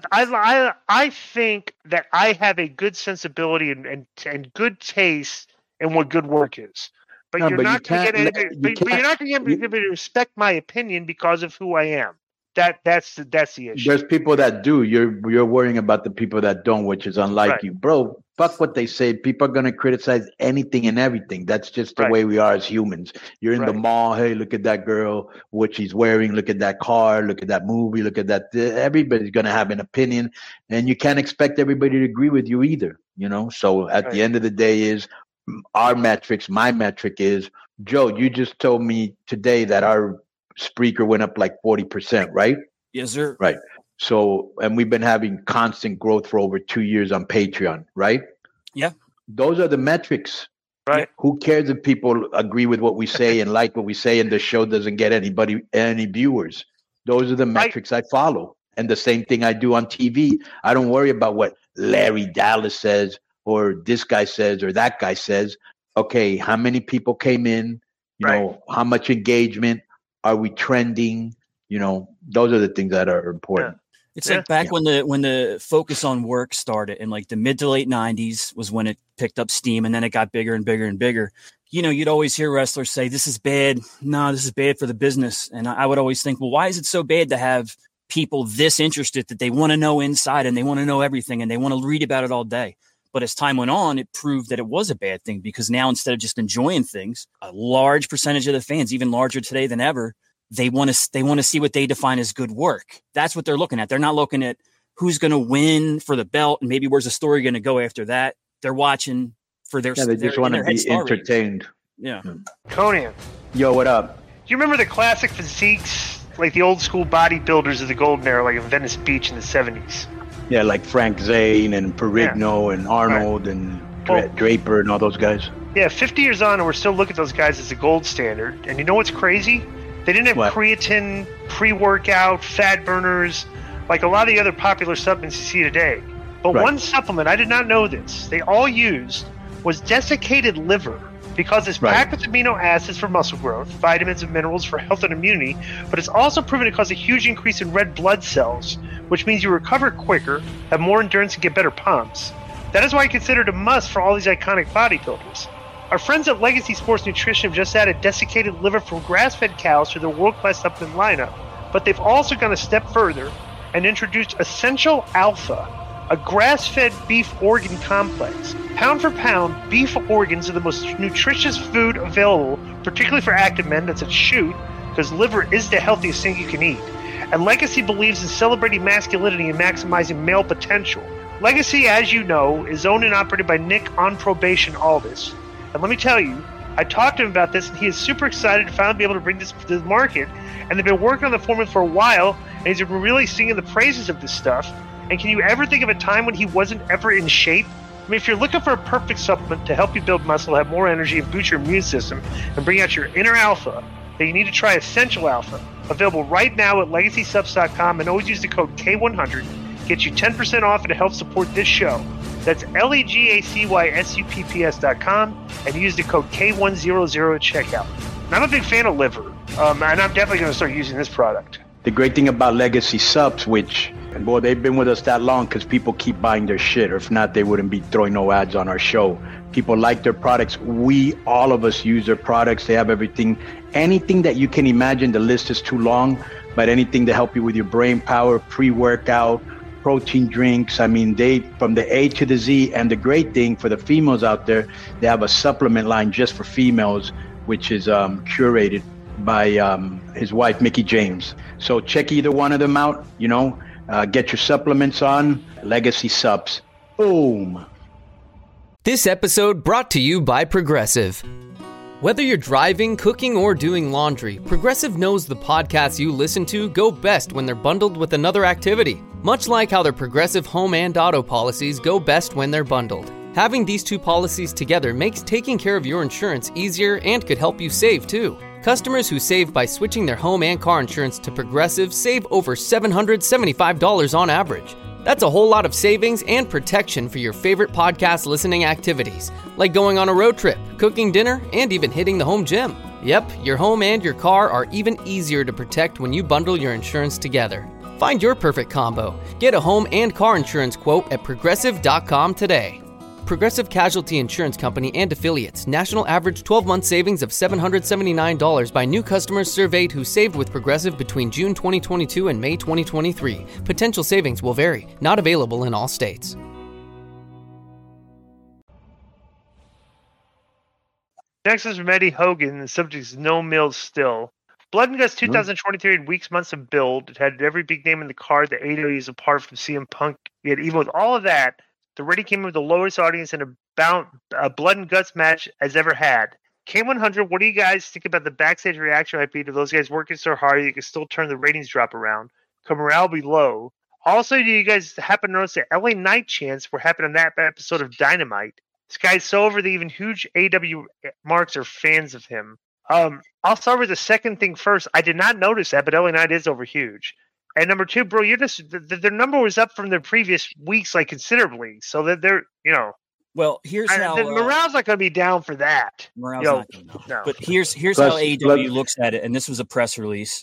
I think that I have a good sensibility and good taste in what good work is. But you're not going to get anybody to respect my opinion because of who I am. That's the issue. There's people that do. You're worrying about the people that don't, which is unlike you, bro. Fuck what they say. People are gonna criticize anything and everything. That's just the way we are as humans. You're in the mall. Hey, look at that girl, what she's wearing. Look at that car. Look at that movie. Look at that. Everybody's gonna have an opinion, and you can't expect everybody to agree with you either. You know. So at the end of the day, is our metrics. My metric is, Joe. You just told me today that our Spreaker went up like 40%, right? Yes, sir. Right. So, and we've been having constant growth for over 2 years on Patreon, right? Yeah. Those are the metrics. Right. Who cares if people agree with what we say and like what we say and the show doesn't get any viewers? Those are the metrics I follow. And the same thing I do on TV. I don't worry about what Larry Dallas says or this guy says or that guy says. Okay, how many people came in? You know, how much engagement? Are we trending? You know, those are the things that are important. Yeah. It's like back when the focus on work started in like the mid to late 90s was when it picked up steam, and then it got bigger and bigger and bigger. You know, you'd always hear wrestlers say, this is bad. No, this is bad for the business. And I would always think, well, why is it so bad to have people this interested that they want to know inside and they want to know everything and they want to read about it all day? But as time went on, it proved that it was a bad thing, because now instead of just enjoying things, a large percentage of the fans, even larger today than ever, they want to see what they define as good work. That's what they're looking at. They're not looking at who's going to win for the belt and maybe where's the story going to go after that. They're watching for their. Yeah, they just want to be entertained. Yeah. Conan. Yo, what up? Do you remember the classic physiques, like the old school bodybuilders of the golden era, like in Venice Beach in the 70s? Yeah, like Frank Zane and Perigno and Arnold and Draper and all those guys. Yeah, 50 years on, and we're still looking at those guys as the gold standard. And you know what's crazy? They didn't have creatine, pre-workout, fat burners, like a lot of the other popular supplements you see today. But one supplement, I did not know this, they all used was desiccated liver, because it's packed with amino acids for muscle growth, vitamins and minerals for health and immunity, but it's also proven to cause a huge increase in red blood cells, which means you recover quicker, have more endurance, and get better pumps. That is why I consider it a must for all these iconic bodybuilders. Our friends at Legacy Sports Nutrition have just added desiccated liver from grass-fed cows to their world-class supplement lineup, but they've also gone a step further and introduced Essential Alpha, a grass-fed beef organ complex. Pound for pound, beef organs are the most nutritious food available, particularly for active men. That's a shoot, because liver is the healthiest thing you can eat. And Legacy believes in celebrating masculinity and maximizing male potential. Legacy, as you know, is owned and operated by Nick on probation Aldis. And let me tell you, I talked to him about this, and he is super excited to finally be able to bring this to the market. And they've been working on the formula for a while, and he's been really singing the praises of this stuff. And can you ever think of a time when he wasn't ever in shape? I mean, if you're looking for a perfect supplement to help you build muscle, have more energy, and boost your immune system, and bring out your inner alpha, then you need to try Essential Alpha. Available right now at LegacySubs.com, and always use the code K100. Get you 10% off and help support this show. That's LEGACYSUPPS.com, and use the code K100 at checkout. And I'm a big fan of liver, and I'm definitely going to start using this product. The great thing about Legacy Subs, which, boy, they've been with us that long because people keep buying their shit, or if not, they wouldn't be throwing no ads on our show. People like their products. All of us use their products. They have everything. Anything that you can imagine, the list is too long, but anything to help you with your brain power, pre-workout, protein drinks. I mean, they from the A to the Z. And the great thing for the females out there, they have a supplement line just for females, which is curated by his wife, Mickie James. So check either one of them out, get your supplements on. Legacy Subs. Boom. This episode brought to you by Progressive. Whether you're driving, cooking, or doing laundry, Progressive knows the podcasts you listen to go best when they're bundled with another activity. Much like how their Progressive home and auto policies go best when they're bundled. Having these two policies together makes taking care of your insurance easier and could help you save too. Customers who save by switching their home and car insurance to Progressive save over $775 on average. That's a whole lot of savings and protection for your favorite podcast listening activities, like going on a road trip, cooking dinner, and even hitting the home gym. Yep, your home and your car are even easier to protect when you bundle your insurance together. Find your perfect combo. Get a home and car insurance quote at Progressive.com today. Progressive Casualty Insurance Company and Affiliates. National average 12-month savings of $779 by new customers surveyed who saved with Progressive between June 2022 and May 2023. Potential savings will vary. Not available in all states. Next is from Eddie Hogan. The subject is No Mills Still. Blood and Guts 2023 in weeks, months of build. It had every big name in the card. The AEW is apart from CM Punk. Yet even with all of that, the rating came in with the lowest audience in a Blood and Guts match as ever had. K100, what do you guys think about the backstage reaction might be to those guys working so hard you can still turn the ratings drop around? Could morale be low? Also, do you guys happen to notice that LA Knight chants were happening on that episode of Dynamite? This guy's so over that even huge AEW marks are fans of him. I'll start with the second thing first. I did not notice that, but LA Knight is over huge. And number two, bro, you're just their number was up from their previous weeks like considerably, so that they're Well, here's how the morale's not going to be down for that. Morale's not going to. No. But here's how AEW looks at it, and this was a press release.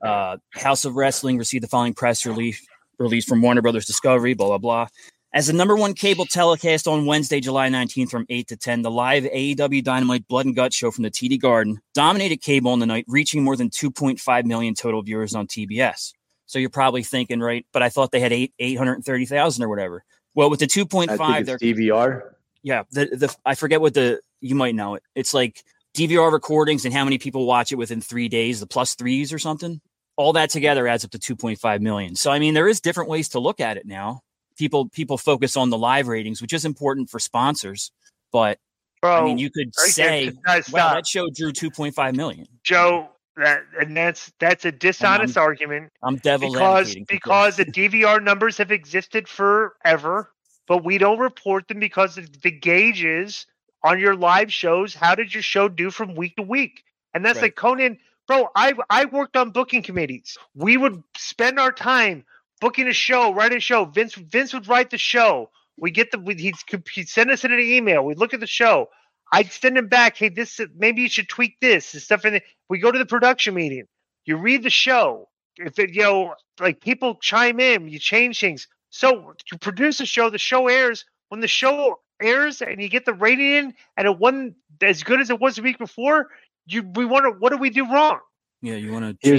House of Wrestling received the following press release from Warner Brothers Discovery. Blah blah blah. As the number one cable telecast on Wednesday, July 19th from 8 to 10, the live AEW Dynamite Blood and Guts show from the TD Garden dominated cable on the night, reaching more than 2.5 million total viewers on TBS. So you're probably thinking, right? But I thought they had 830,000 or whatever. Well, with the 2.5, they're DVR. Yeah, I forget what you might know it. It's like DVR recordings and how many people watch it within 3 days, the plus threes or something. All that together adds up to 2.5 million. So I mean, there is different ways to look at it now. People focus on the live ratings, which is important for sponsors. But I mean, you could say, "Wow, that show drew 2.5 million." Joe. That's a dishonest argument. I'm devil because the DVR numbers have existed forever, but we don't report them because of the gauges on your live shows. How did your show do from week to week? And that's like Conan, bro. I worked on booking committees. We would spend our time booking a show, writing a show. Vince would write the show. We get he'd send us in an email. We'd look at the show. I'd send him back. Hey, this maybe you should tweak this and stuff. We go to the production meeting. You read the show. If it like people chime in, you change things. So to produce a show, the show airs. When the show airs and you get the rating in, and it wasn't as good as it was the week before, we wonder what do we do wrong? Yeah, you want to. Here's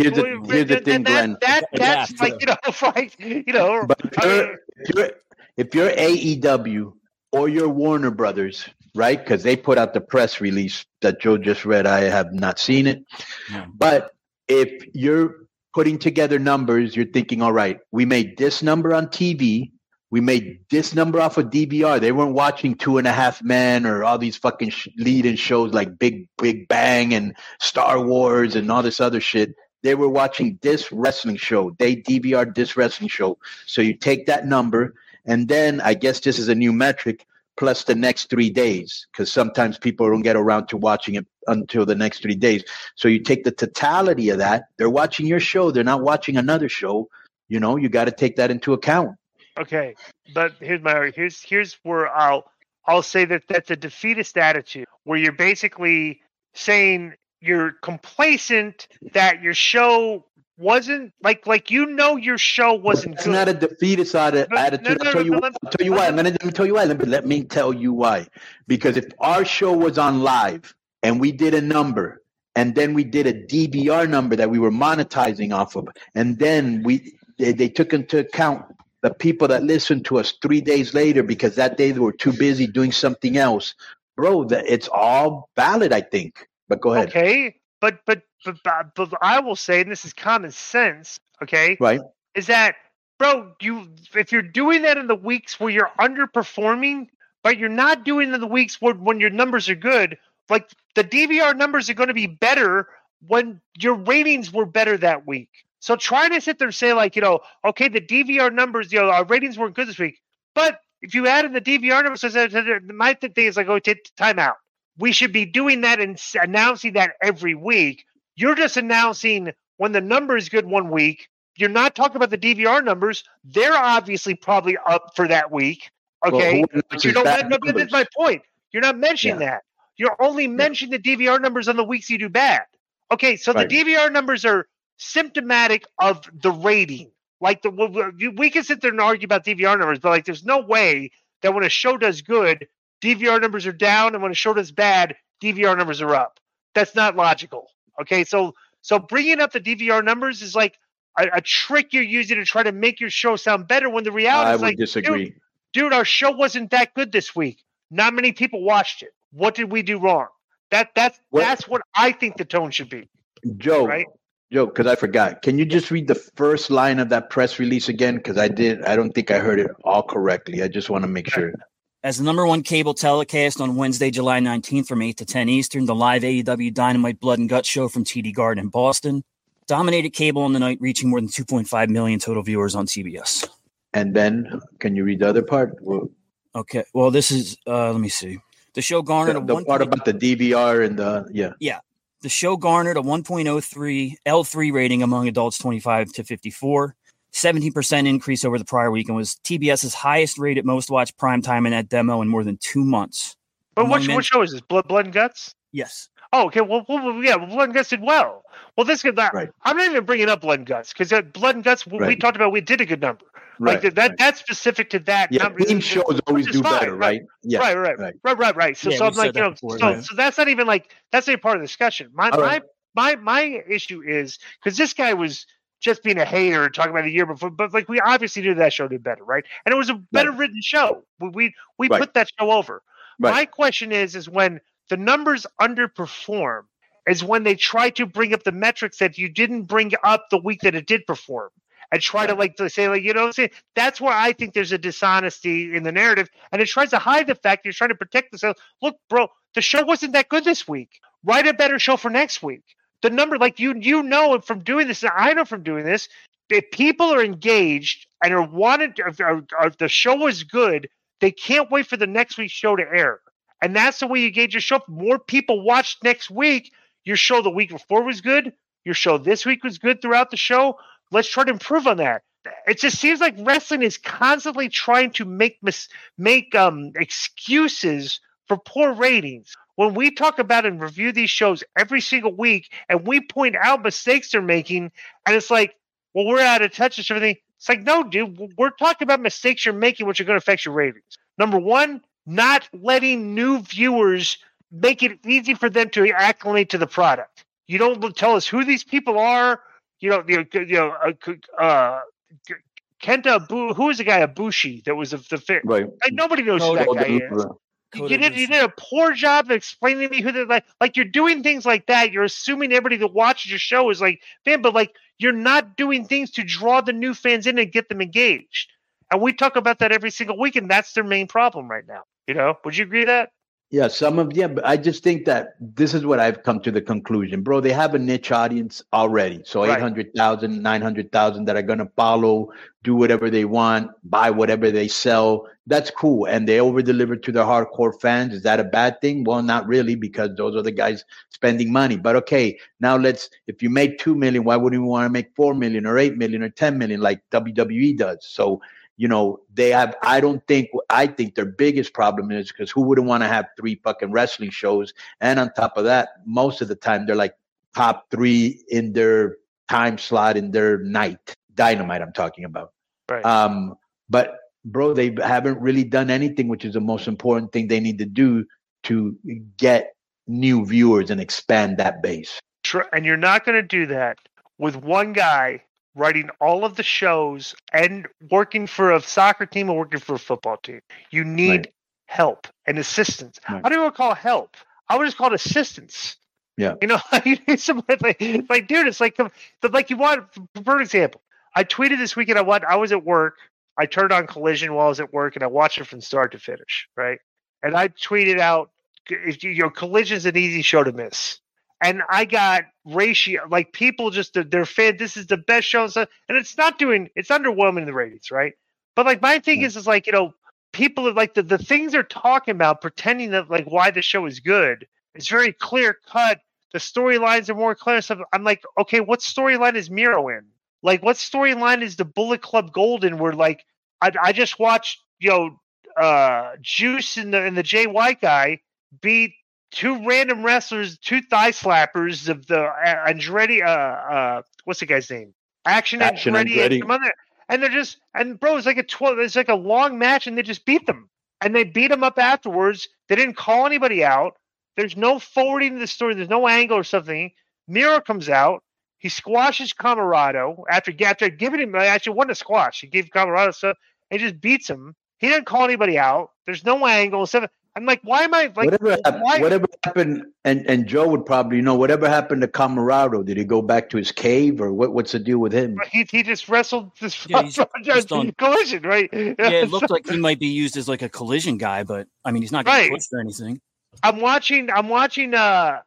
the thing, Glenn. That's like right. But if you're AEW or you're Warner Brothers, right? Because they put out the press release that Joe just read. I have not seen it. Yeah. But if you're putting together numbers, you're thinking, all right, we made this number on TV. We made this number off of DVR. They weren't watching 2.5 Men or all these fucking lead-in shows like Big Bang and Star Wars and all this other shit. They were watching this wrestling show. They DVR'd this wrestling show. So you take that number, and then I guess this is a new metric, plus the next 3 days, because sometimes people don't get around to watching it until the next 3 days. So you take the totality of that. They're watching your show. They're not watching another show. You got to take that into account. Okay, but here's where I'll say that's a defeatist attitude, where you're basically saying you're complacent that your show wasn't your show wasn't good. It's not a defeatist attitude. I'll tell you why. Let me tell you why. Because if our show was on live and we did a number, and then we did a DVR number that we were monetizing off of, and then they took into account the people that listen to us 3 days later because that day they were too busy doing something else, bro, it's all valid, I think. But go ahead. Okay, but I will say, and this is common sense, okay? Right. Is that, bro, if you're doing that in the weeks where you're underperforming, but you're not doing it in the weeks when your numbers are good, like the DVR numbers are going to be better when your ratings were better that week. So trying to sit there and say like, okay, the DVR numbers, our ratings weren't good this week. But if you add in the DVR numbers, my thing is like, take time out. We should be doing that and announcing that every week. You're just announcing when the number is good one week. You're not talking about the DVR numbers. They're obviously probably up for that week. Okay. Well, but you don't. That's my point. You're not mentioning that. You're only mentioning the DVR numbers on the weeks you do bad. Okay. So the DVR numbers are symptomatic of the rating. Like we can sit there and argue about DVR numbers, but like there's no way that when a show does good, DVR numbers are down, and when a show does bad, DVR numbers are up. That's not logical. Okay, so bringing up the DVR numbers is like a trick you're using to try to make your show sound better. When the reality is like, I would disagree. Dude, our show wasn't that good this week. Not many people watched it. What did we do wrong? That's what I think the tone should be. Joe, right? Joe, because I forgot. Can you just read the first line of that press release again? Because I don't think I heard it all correctly. I just want to make sure. As the number one cable telecast on Wednesday, July 19th from 8 to 10 Eastern, the live AEW Dynamite Blood and Guts show from TD Garden in Boston dominated cable on the night, reaching more than 2.5 million total viewers on CBS. And then, can you read the other part? Okay. Well, this is, let me see. The show garnered the part about the DVR and Yeah. The show garnered a 1.03 L3 rating among adults 25 to 54. 17% increase over the prior week, and was TBS's highest rated, most watched primetime in that demo in more than 2 months. But what show is this? Blood and Guts? Yes. Oh, okay. Well, Blood and Guts did well. Well, right. I'm not even bringing up Blood and Guts because Blood and Guts, we talked about, we did a good number. Right. Like that's specific to that. Yeah, team shows always do better, right? Yeah. Right. So I'm like, so that's not even like, that's not even part of the discussion. My issue is because this guy was just being a hater and talking about the year before, but like we obviously knew that show did better, right? And it was a better written show. We put that show over. Right. My question is when the numbers underperform, is when they try to bring up the metrics that you didn't bring up the week that it did perform, and try to say that's where I think there's a dishonesty in the narrative, and it tries to hide the fact you're trying to protect themselves. Look, bro, the show wasn't that good this week. Write a better show for next week. The number, like you know from doing this, and I know from doing this, if people are engaged and are wanted, if the show is good, they can't wait for the next week's show to air. And that's the way you gauge your show. If more people watch next week, your show the week before was good, your show this week was good throughout the show. Let's try to improve on that. It just seems like wrestling is constantly trying to make excuses for poor ratings. When we talk about and review these shows every single week, and we point out mistakes they're making, and it's like, well, we're out of touch and everything. It's like, no, dude, we're talking about mistakes you're making, which are going to affect your ratings. Number one, not letting new viewers make it easy for them to acclimate to the product. You don't tell us who these people are. Kenta who is the guy Ibushi that was the fit? Right. Like nobody knows who that guy is. You did a poor job of explaining to me who they're like. You're doing things like that. You're assuming everybody that watches your show is like fan, but like you're not doing things to draw the new fans in and get them engaged. And we talk about that every single week, and that's their main problem right now. Would you agree with that? Yeah, but I just think that this is what I've come to the conclusion, bro. They have a niche audience already. So 800,000, 900,000 that are going to follow, do whatever they want, buy whatever they sell. That's cool. And they over-deliver to their hardcore fans. Is that a bad thing? Well, not really, because those are the guys spending money. But okay, now if you make 2 million, why wouldn't you want to make 4 million or 8 million or 10 million like WWE does? So, they have, I think their biggest problem is because who wouldn't want to have 3 fucking wrestling shows? And on top of that, most of the time they're like top 3 in their time slot in their night. Dynamite, I'm talking about. Right. But bro, they haven't really done anything, which is the most important thing they need to do to get new viewers and expand that base. And you're not going to do that with one guy writing all of the shows and working for a soccer team or working for a football team. You need help and assistance. Right. I don't even call it help. I would just call it assistance. Yeah. You know, you need somebody like, dude, it's like you want, for example, I tweeted this weekend. I was at work. I turned on Collision while I was at work, and I watched it from start to finish, right? And I tweeted out, Collision's an easy show to miss. And I got ratio, like people just, they're fan, this is the best show. And it's underwhelming in the ratings, right? But like my thing is like, people are like the things they're talking about, pretending that like why the show is good. It's very clear cut. The storylines are more clear. So I'm like, okay, what storyline is Miro in? Like, what storyline is the Bullet Club Gold in? Where like, I just watched, Juice and the Jay White guy beat two random wrestlers, two thigh slappers of the Andretti. What's the guy's name? Action Andretti. And they're just, and bro, it's like a long match, and they just beat them, and they beat them up afterwards. They didn't call anybody out. There's no forwarding to the story. There's no angle or something. Miro comes out. He squashes Camarado after giving him, actually won a squash. He gave Camarado stuff and just beats him. He didn't call anybody out. There's no angle. I'm like, why am I like whatever happened? And Joe would probably know whatever happened to Camarado. Did he go back to his cave, or what's the deal with him? He just wrestled this Collision, right? Yeah, it looked like he might be used as like a Collision guy, but I mean, he's not going to push or anything. I'm watching Tyra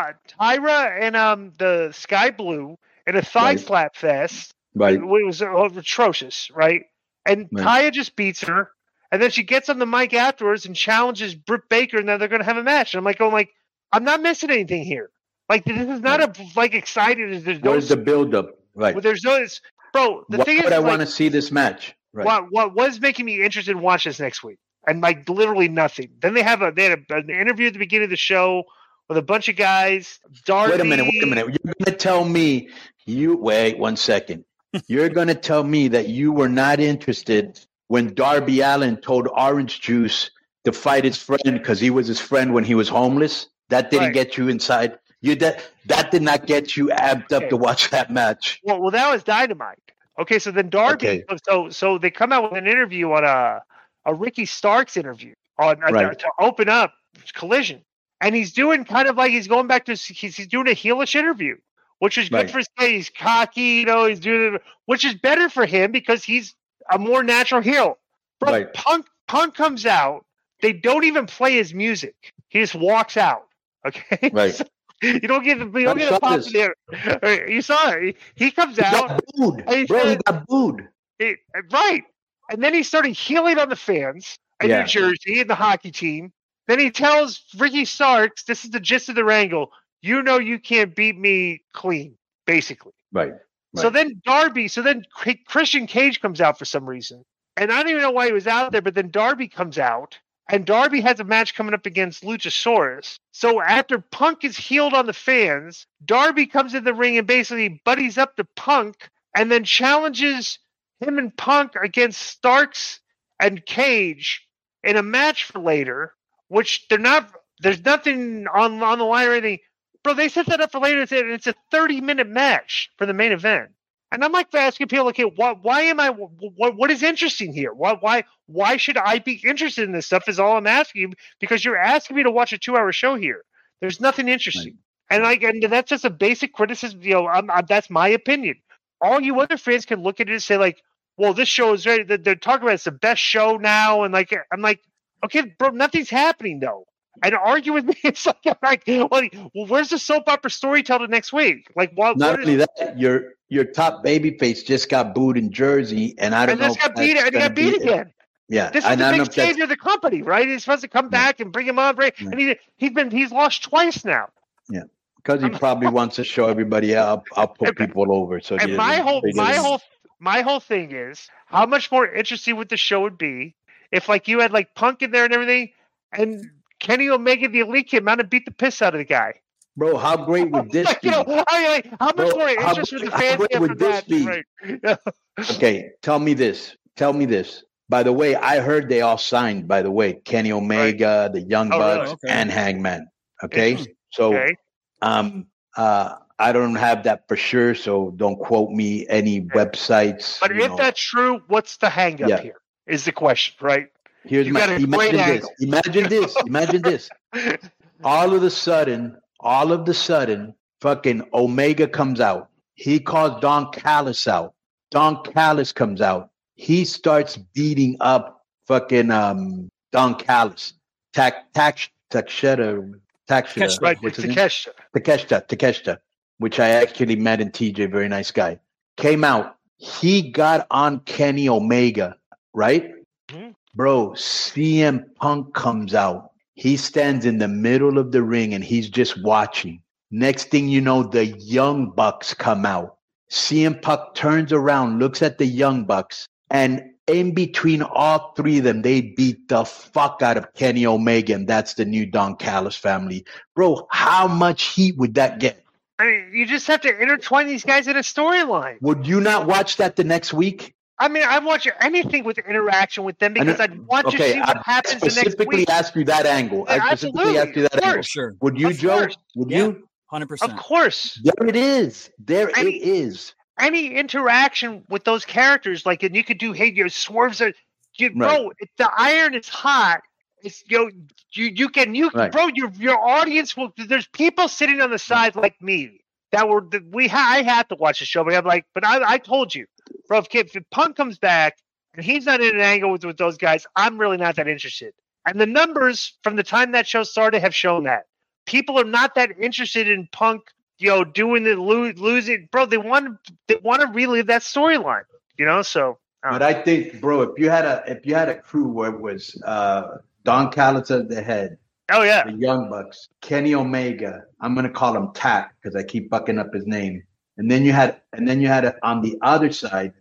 and the Sky Blue in a thigh slap fest. Right. It was atrocious, right? And Taya just beats her, and then she gets on the mic afterwards and challenges Britt Baker, and then they're going to have a match. And I'm like, I'm not missing anything here. Like, this is not exciting. Where's the build-up? Right. There's no, bro. The thing is, I want to see this match. Right. What was making me interested in watching this next week? And like literally nothing. Then they had an interview at the beginning of the show with a bunch of guys. Darby. Wait a minute. You're going to tell me wait 1 second. You're going to tell me that you were not interested when Darby Allin told Orange Juice to fight his friend because he was his friend when he was homeless? That didn't get you inside. That did not get you amped up to watch that match. Well, that was Dynamite. Okay, so then Darby. Okay. So they come out with an interview on a Ricky Starks interview to open up Collision, and he's doing kind of like he's going back to he's doing a heelish interview, which is good for his case. He's cocky, he's doing it, which is better for him because he's a more natural heel. Bro, Punk comes out. They don't even play his music. He just walks out. Okay, right. You don't get the pop there. You saw it. He comes out. He got booed. Right. And then he started healing on the fans in New Jersey and the hockey team. Then he tells Ricky Starks, this is the gist of the wrangle, you can't beat me clean, basically. Right. So then Christian Cage comes out for some reason. And I don't even know why he was out there, but then Darby comes out, and Darby has a match coming up against Luchasaurus. So after Punk is healed on the fans, Darby comes in the ring and basically buddies up to Punk and then challenges him and Punk against Starks and Cage in a match for later, which there's nothing on the line or anything. Bro, they set that up for later, and it's a 30-minute match for the main event. And I'm like asking people, okay, what is interesting here? Why should I be interested in this stuff is all I'm asking you, because you're asking me to watch a 2-hour show here. There's nothing interesting. Right. And that's just a basic criticism. That's my opinion. All you other fans can look at it and say, like, well, this show is ready. They're talking about it's the best show now. And like, I'm like, okay, bro, nothing's happening though. And argue with me. It's like, well, where's the soap opera storyteller next week? Like, what? Not only that, your top babyface just got booed in Jersey, and I don't know. And he got beat again. Yeah, this is the big stage of the company, right? He's supposed to come back and bring him on, right? And he's lost twice now. Yeah. Because he probably wants to show everybody I'll put people over. So and my whole thing is, how much more interesting would the show would be if like you had like Punk in there and everything, and Kenny Omega, the Elite, came out and beat the piss out of the guy. Bro, how great would this be? How much more interesting would the fans get from that? Right. Okay, tell me this. By the way, I heard they all signed. By the way, Kenny Omega, the Young Bucks, and Hangman. Okay, so. I don't have that for sure, so don't quote me any websites. But if that's true, what's the hang up here? Is the question, right? Here's imagine this. All of the sudden, fucking Omega comes out. He calls Don Callis out. Don Callis comes out. He starts beating up fucking Don Callis. Takeshita, which I actually met in TJ, very nice guy. Came out. He got on Kenny Omega, right? Mm-hmm. Bro, CM Punk comes out. He stands in the middle of the ring and he's just watching. Next thing you know, the Young Bucks come out. CM Punk turns around, looks at the Young Bucks, and in between all three of them, they beat the fuck out of Kenny Omega, and that's the new Don Callis family. Bro, how much heat would that get? I mean, you just have to intertwine these guys in a storyline. Would you not watch that the next week? I mean, I'd watch anything with interaction with them because I'd want to see what happens the next week. I specifically ask you that angle. Sure. Would you, Joe? Would you? 100%. Of course. There it is. It is. Any interaction with those characters, like, and you could do, hey, your swerves are, bro, if the iron is hot, it's, you can, bro, your audience will, there's people sitting on the side like me that were, I had to watch the show, but I'm like, but I told you, bro, if Punk comes back and he's not in an angle with those guys, I'm really not that interested. And the numbers from the time that show started have shown that. People are not that interested in Punk, doing the losing, bro. They want to relive that storyline, So, but I think, bro, if you had a crew where it was Don Callis at the head, the Young Bucks, Kenny Omega, I'm gonna call him Tack because I keep fucking up his name, and then you had on the other side,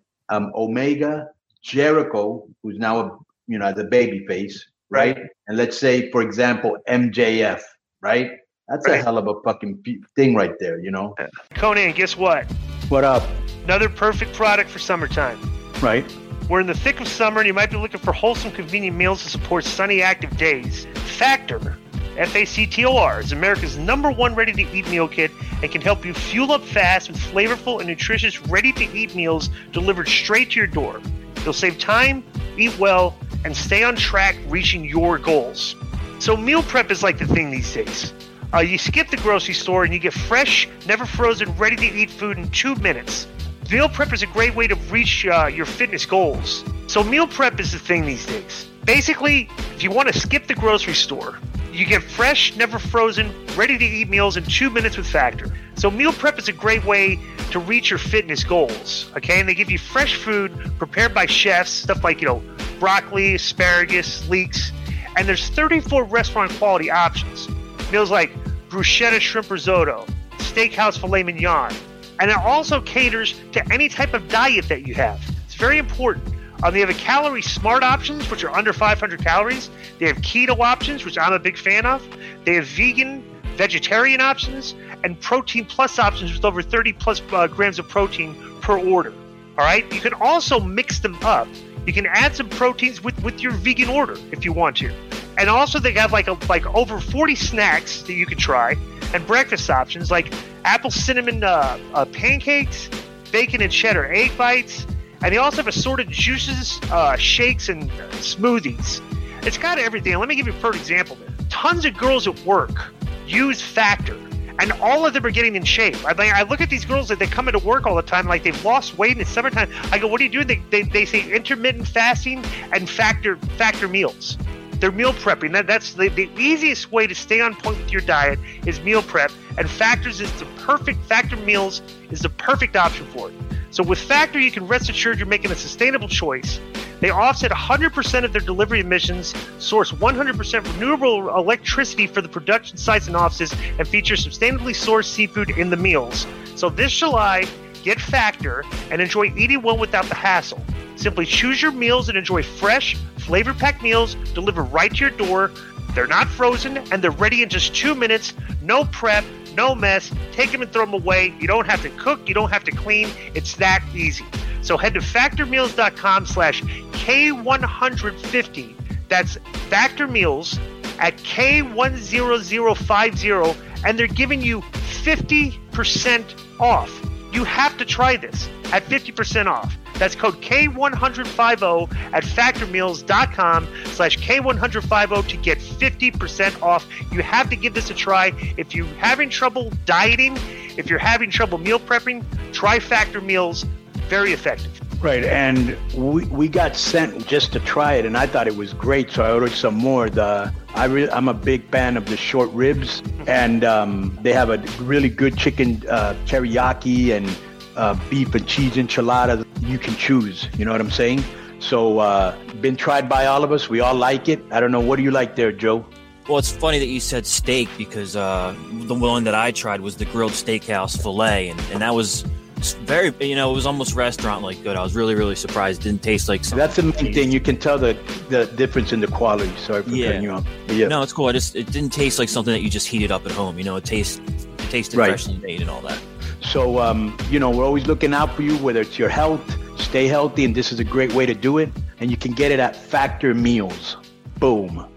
Omega, Jericho, who's now the baby face, right? And let's say, for example, MJF. Right? That's a hell of a fucking thing right there, Conan, guess what? What up? Another perfect product for summertime. Right. We're in the thick of summer and you might be looking for wholesome, convenient meals to support sunny, active days. Factor, F-A-C-T-O-R, is America's #1 ready-to-eat meal kit and can help you fuel up fast with flavorful and nutritious ready-to-eat meals delivered straight to your door. You'll save time, eat well, and stay on track reaching your goals. So meal prep is like the thing these days. You skip the grocery store and you get fresh, never frozen, ready-to-eat food in 2 minutes. Meal prep is a great way to reach your fitness goals. So meal prep is the thing these days. Basically, if you want to skip the grocery store, you get fresh, never frozen, ready-to-eat meals in 2 minutes with Factor. So meal prep is a great way to reach your fitness goals. Okay, and they give you fresh food prepared by chefs, stuff like broccoli, asparagus, leeks. And there's 34 restaurant quality options. Meals like bruschetta shrimp risotto, steakhouse filet mignon. And it also caters to any type of diet that you have. It's very important. They have a calorie smart options, which are under 500 calories. They have keto options, which I'm a big fan of. They have vegan, vegetarian options, and protein plus options with over 30 plus grams of protein per order. All right. You can also mix them up. You can add some proteins with your vegan order if you want to. And also they have like over 40 snacks that you can try and breakfast options like apple cinnamon pancakes, bacon and cheddar egg bites. And they also have assorted juices, shakes, and smoothies. It's got everything. Let me give you a perfect example. Tons of girls at work use Factor. And all of them are getting in shape. I look at these girls that they come into work all the time, like they've lost weight in the summertime. I go, what are you doing? They say intermittent fasting and factor meals. They're meal prepping. That's the easiest way to stay on point with your diet is meal prep. And Factor meals is the perfect option for it. So with Factor, you can rest assured you're making a sustainable choice. They offset 100% of their delivery emissions, source 100% renewable electricity for the production sites and offices, and feature sustainably sourced seafood in the meals. So this July, get Factor and enjoy eating well without the hassle. Simply choose your meals and enjoy fresh, flavor-packed meals delivered right to your door. They're not frozen, and they're ready in just 2 minutes. No prep, no mess. Take them and throw them away. You don't have to cook. You don't have to clean. It's that easy. So head to factormeals.com/K150. That's Factor Meals at K10050 and they're giving you 50% off. You have to try this at 50% off. That's code K10050 at factormeals.com/K10050 to get 50% off. You have to give this a try. If you're having trouble dieting, if you're having trouble meal prepping, try Factor Meals. Very effective. Right, and we got sent just to try it, and I thought it was great, so I ordered some more. I'm a big fan of the short ribs, and they have a really good chicken teriyaki and beef and cheese enchilada. You can choose, you know what I'm saying? So been tried by all of us. We all like it. I don't know. What do you like there, Joe? Well, it's funny that you said steak because the one that I tried was the grilled steakhouse filet, and that was very, it was almost restaurant-like good. I was really, really surprised. It didn't taste like something. That's the main thing. You can tell the difference in the quality. Sorry for cutting you off. Yeah. No, it's cool. It didn't taste like something that you just heated up at home. It tasted freshly made and all that. So, we're always looking out for you, whether it's your health, stay healthy, and this is a great way to do it. And you can get it at Factor Meals. Boom.